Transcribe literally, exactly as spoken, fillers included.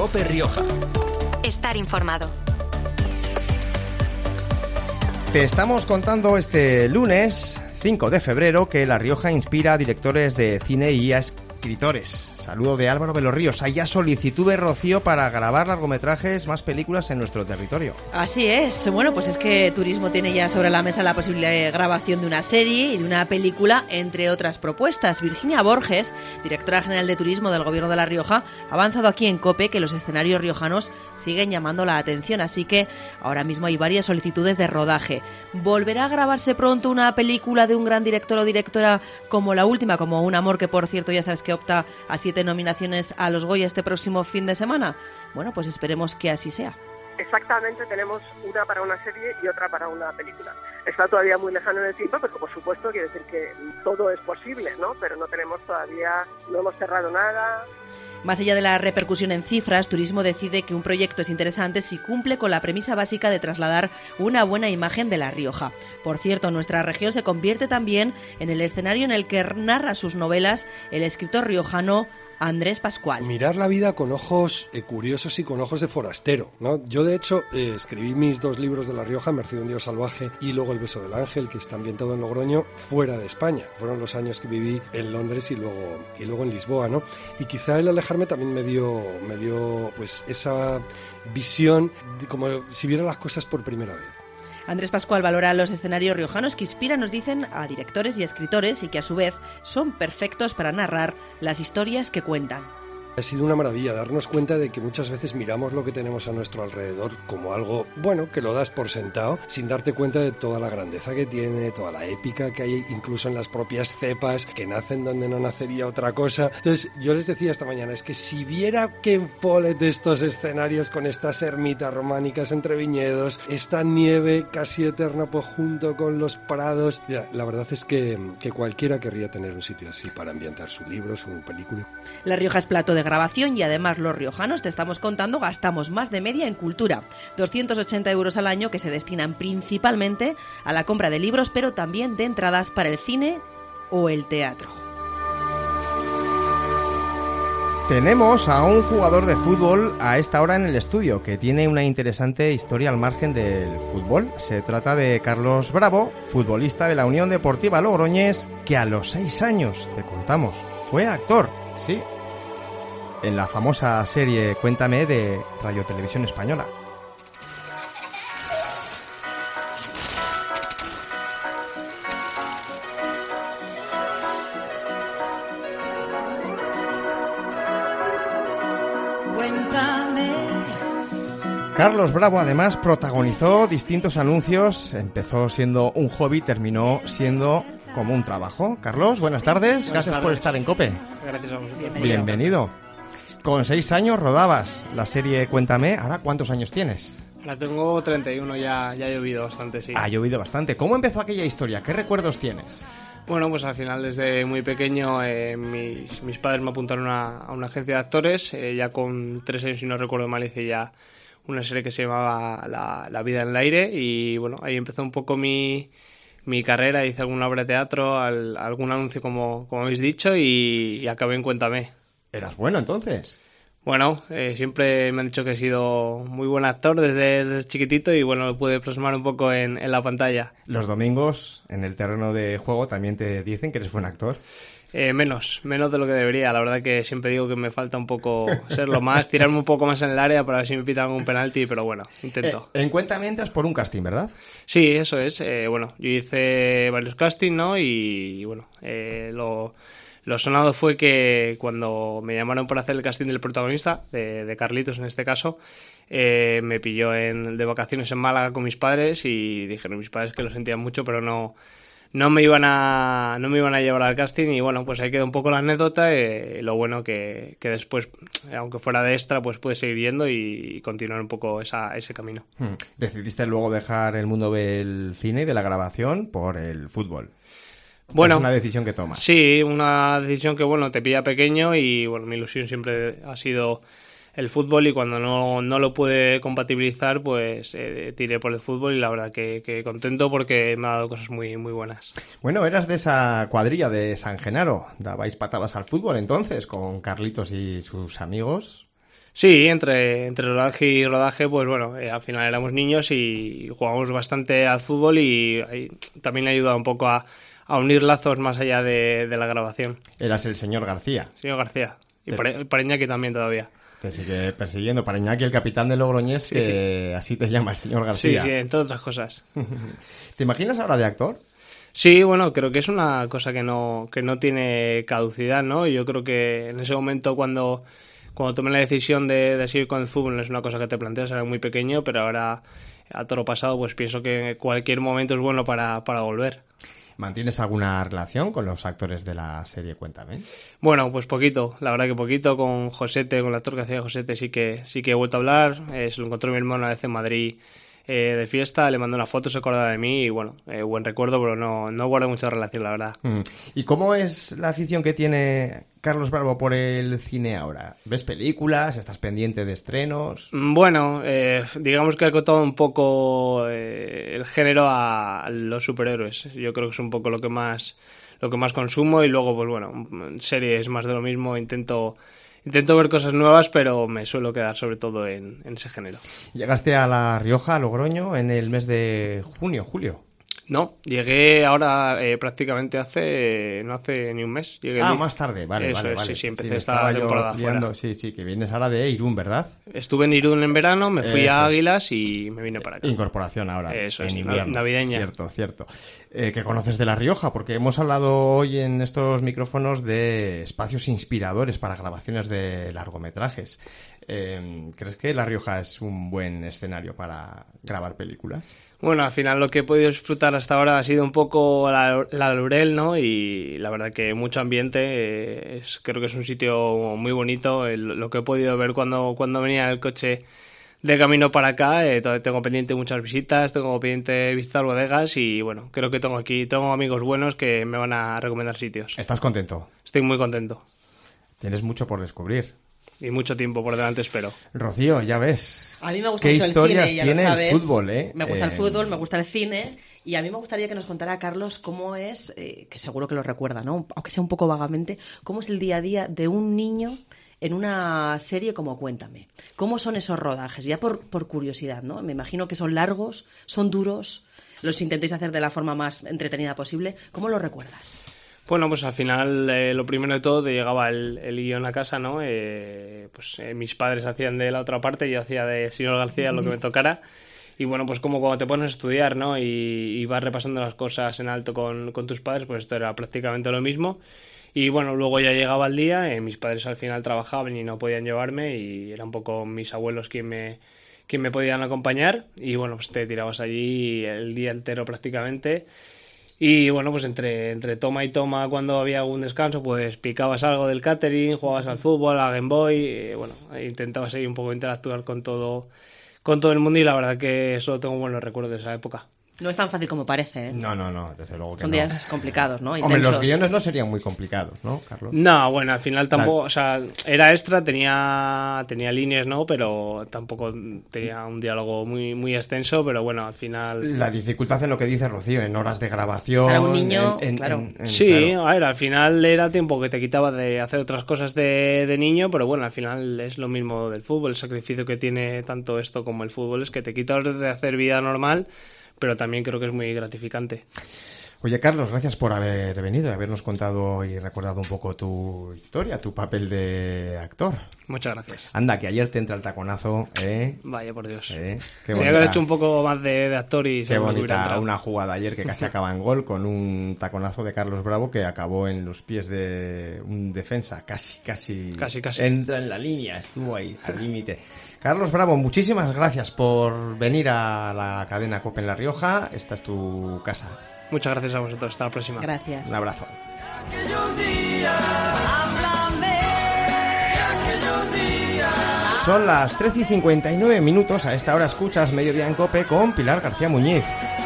COPE Rioja. Estar informado. Te estamos contando este lunes cinco de febrero que La Rioja inspira a directores de cine y a escritores. Saludo de Álvaro de los Ríos. Hay ya solicitud de Rocío para grabar largometrajes, más películas en nuestro territorio. Así es. Bueno, pues es que Turismo tiene ya sobre la mesa la posibilidad de grabación de una serie y de una película, entre otras propuestas. Virginia Borges, directora general de Turismo del Gobierno de La Rioja, ha avanzado aquí en COPE que los escenarios riojanos siguen llamando la atención, así que ahora mismo hay varias solicitudes de rodaje. ¿Volverá a grabarse pronto una película de un gran director o directora como la última, como Un amor, que por cierto ya sabes que opta a siete nominaciones a los Goya este próximo fin de semana? Bueno, pues esperemos que así sea. Exactamente, tenemos una para una serie y otra para una película. Está todavía muy lejano en el tiempo, pero por supuesto quiere decir que todo es posible, ¿no? Pero no tenemos todavía, no hemos cerrado nada. Más allá de la repercusión en cifras, Turismo decide que un proyecto es interesante si cumple con la premisa básica de trasladar una buena imagen de La Rioja. Por cierto, nuestra región se convierte también en el escenario en el que narra sus novelas el escritor riojano Andrés Pascual. Mirar la vida con ojos eh, curiosos y con ojos de forastero, ¿no? Yo, de hecho, eh, escribí mis dos libros de La Rioja, Merced de un Dios salvaje y luego El beso del ángel, que está ambientado en Logroño, fuera de España. Fueron los años que viví en Londres y luego, y luego en Lisboa, ¿no? Y quizá el alejarme también me dio, me dio pues, esa visión de como si viera las cosas por primera vez. Andrés Pascual valora los escenarios riojanos que inspiran, nos dicen, a directores y escritores y que a su vez son perfectos para narrar las historias que cuentan. Ha sido una maravilla darnos cuenta de que muchas veces miramos lo que tenemos a nuestro alrededor como algo, bueno, que lo das por sentado, sin darte cuenta de toda la grandeza que tiene, toda la épica que hay incluso en las propias cepas, que nacen donde no nacería otra cosa. Entonces, yo les decía esta mañana, es que si viera Ken Follett estos escenarios con estas ermitas románicas entre viñedos, esta nieve casi eterna pues junto con los prados, ya, la verdad es que, que cualquiera querría tener un sitio así para ambientar su libro, su película. La Rioja es plato de grabación y además los riojanos, te estamos contando, gastamos más de media en cultura, doscientos ochenta euros al año que se destinan principalmente a la compra de libros, pero también de entradas para el cine o el teatro. Tenemos a un jugador de fútbol a esta hora en el estudio que tiene una interesante historia al margen del fútbol. Se trata de Carlos Bravo, futbolista de la Unión Deportiva Logroñés, que a los seis años, te contamos, fue actor, sí, en la famosa serie Cuéntame de Radio Televisión Española. Cuéntame. Carlos Bravo además protagonizó distintos anuncios, empezó siendo un hobby, terminó siendo como un trabajo. Carlos, buenas tardes, buenas gracias tardes. Por estar en COPE. Gracias a vosotros. Bienvenido. Bienvenido. Con seis años rodabas la serie Cuéntame. ¿Ahora cuántos años tienes? Ahora tengo treinta y uno, ya, ya ha llovido bastante, sí. Ha llovido bastante. ¿Cómo empezó aquella historia? ¿Qué recuerdos tienes? Bueno, pues al final desde muy pequeño eh, mis, mis padres me apuntaron a, a una agencia de actores. Eh, ya con tres años, si no recuerdo mal, hice ya una serie que se llamaba La, La vida en el aire. Y bueno, ahí empezó un poco mi... mi carrera, hice alguna obra de teatro, al, algún anuncio como, como habéis dicho y, y acabé en Cuéntame. ¿Eras bueno entonces? Bueno, eh, siempre me han dicho que he sido muy buen actor desde, desde chiquitito y bueno, lo pude plasmar un poco en, en la pantalla. Los domingos en el terreno de juego también te dicen que eres buen actor. Eh, menos, menos de lo que debería. La verdad que siempre digo que me falta un poco serlo más, tirarme un poco más en el área para ver si me pitan algún penalti, pero bueno, intento. Eh, en Cuéntame entras por un casting, ¿verdad? Sí, eso es. Eh, bueno, yo hice varios castings, ¿no? Y, y bueno, eh, lo, lo sonado fue que cuando me llamaron para hacer el casting del protagonista, de, de Carlitos en este caso, eh, me pilló en, de vacaciones en Málaga con mis padres y dijeron mis padres que lo sentían mucho, pero no... No me iban a no me iban a llevar al casting y bueno, pues ahí quedó un poco la anécdota y lo bueno que, que después, aunque fuera de extra, pues pude seguir yendo y, y continuar un poco esa, ese camino. Hmm. Decidiste luego dejar el mundo del cine y de la grabación por el fútbol. Bueno, es una decisión que tomas. Sí, una decisión que bueno, te pilla pequeño y bueno, mi ilusión siempre ha sido el fútbol y cuando no, no lo pude compatibilizar pues eh, tiré por el fútbol y la verdad que, que contento porque me ha dado cosas muy, muy buenas. Bueno, eras de esa cuadrilla de San Genaro, dabais patadas al fútbol entonces con Carlitos y sus amigos. Sí, entre, entre rodaje y rodaje, pues bueno, eh, al final éramos niños y jugábamos bastante al fútbol y, y también ayuda un poco a, a unir lazos más allá de, de la grabación. Eras el señor García. Señor García. Y Te... para, para Iñaki también todavía. Te sigue persiguiendo. Para Iñaki, el capitán de Logroñés, sí. Que así te llama el señor García. Sí, sí, entre otras cosas. ¿Te imaginas ahora de actor? Sí, bueno, creo que es una cosa que no, que no tiene caducidad, ¿no? Yo creo que en ese momento cuando... Cuando tomé la decisión de, de seguir con el fútbol no es una cosa que te planteas, era muy pequeño, pero ahora a toro pasado pues pienso que cualquier momento es bueno para, para volver. ¿Mantienes alguna relación con los actores de la serie Cuéntame? Bueno, pues poquito, la verdad que poquito. Con Josete, con el actor que hacía Josete sí que, sí que he vuelto a hablar, eh, se lo encontró mi hermano una vez en Madrid eh, de fiesta, le mandó una foto, se acordaba de mí y bueno, eh, buen recuerdo, pero no, no guardo mucha relación, la verdad. Mm. ¿Y cómo es la afición que tiene Carlos Bravo por el cine ahora? ¿Ves películas? ¿Estás pendiente de estrenos? Bueno, eh, digamos que ha acotado un poco eh, el género a los superhéroes. Yo creo que es un poco lo que más lo que más consumo y luego, pues bueno, series más de lo mismo. Intento intento ver cosas nuevas, pero me suelo quedar sobre todo en, en ese género. ¿Llegaste a La Rioja, a Logroño, en el mes de junio, julio? No, llegué ahora eh, prácticamente hace no hace ni un mes. Llegué ah, el... más tarde, vale, Eso vale, es, vale. Sí, sí, empecé sí, esta temporada fuera. Sí, sí, que vienes ahora de Irún, ¿verdad? Estuve en Irún en verano, me fui Eso a es. Águilas y me vine para acá. Incorporación ahora, Eso en es, invierno. navideña. Cierto, cierto. Eh, ¿Qué conoces de La Rioja? Porque hemos hablado hoy en estos micrófonos de espacios inspiradores para grabaciones de largometrajes. Eh, ¿Crees que La Rioja es un buen escenario para grabar películas? Bueno, al final lo que he podido disfrutar hasta ahora ha sido un poco la, la Laurel, ¿no? Y la verdad que mucho ambiente, eh, es, creo que es un sitio muy bonito. El, lo que he podido ver cuando, cuando venía el coche de camino para acá, eh, tengo pendiente muchas visitas, tengo pendiente visitar bodegas y bueno, creo que tengo aquí, tengo amigos buenos que me van a recomendar sitios. ¿Estás contento? Estoy muy contento. Tienes mucho por descubrir. Y mucho tiempo por delante, espero. Rocío, ya ves. A mí me gusta ¿Qué mucho el historias cine, ya tiene lo sabes. el fútbol, eh? Me gusta eh... el fútbol, me gusta el cine. Y a mí me gustaría que nos contara, Carlos, cómo es, eh, que seguro que lo recuerda, ¿no? Aunque sea un poco vagamente, cómo es el día a día de un niño en una serie como Cuéntame. ¿Cómo son esos rodajes? Ya por, por curiosidad, ¿no? Me imagino que son largos, son duros, los intentéis hacer de la forma más entretenida posible. ¿Cómo lo recuerdas? Bueno, pues al final eh, lo primero de todo te llegaba el, el guión a casa, ¿no? Eh, pues eh, mis padres hacían de la otra parte, yo hacía de señor García lo que me tocara. Y bueno, pues como cuando te pones a estudiar, ¿no? Y, y vas repasando las cosas en alto con, con tus padres, pues esto era prácticamente lo mismo. Y bueno, luego ya llegaba el día, eh, mis padres al final trabajaban y no podían llevarme y eran un poco mis abuelos quien me, quien me podían acompañar. Y bueno, pues te tirabas allí el día entero prácticamente. Y bueno, pues entre, entre toma y toma, cuando había algún descanso, pues picabas algo del catering, jugabas al fútbol, a Game Boy, y bueno, intentabas ahí un poco interactuar con todo, con todo el mundo y la verdad que solo tengo buenos recuerdos de esa época. No es tan fácil como parece, ¿eh? No, no, no, desde luego que Son no. días complicados, ¿no? Hombre, Intensos. los guiones no serían muy complicados, ¿no, Carlos? No, bueno, al final tampoco, La... o sea, era extra, tenía tenía líneas, ¿no? Pero tampoco tenía un diálogo muy muy extenso, pero bueno, al final... La dificultad en lo que dice Rocío, en horas de grabación... Para un niño, en, en, claro. En, en, sí, claro. a ver, al final era tiempo que te quitaba de hacer otras cosas de, de niño, pero bueno, al final es lo mismo del fútbol, el sacrificio que tiene tanto esto como el fútbol es que te quita horas de hacer vida normal, pero también creo que es muy gratificante. Oye, Carlos, gracias por haber venido, habernos contado y recordado un poco tu historia, tu papel de actor. Muchas gracias. Anda, que ayer te entra el taconazo, ¿eh? Vaya, por Dios. ¿Eh? Qué Tenía que haber hecho un poco más de, de actor y... Qué bonita una jugada ayer que casi acaba en gol con un taconazo de Carlos Bravo que acabó en los pies de un defensa, casi, casi... Casi, casi. Entra en la línea, estuvo ahí, al límite. Carlos Bravo, muchísimas gracias por venir a la cadena COPE en La Rioja. Esta es tu casa. Muchas gracias a vosotros. Hasta la próxima. Gracias. Un abrazo. Son las trece y cincuenta y nueve minutos. A esta hora escuchas Mediodía en COPE con Pilar García Muñiz.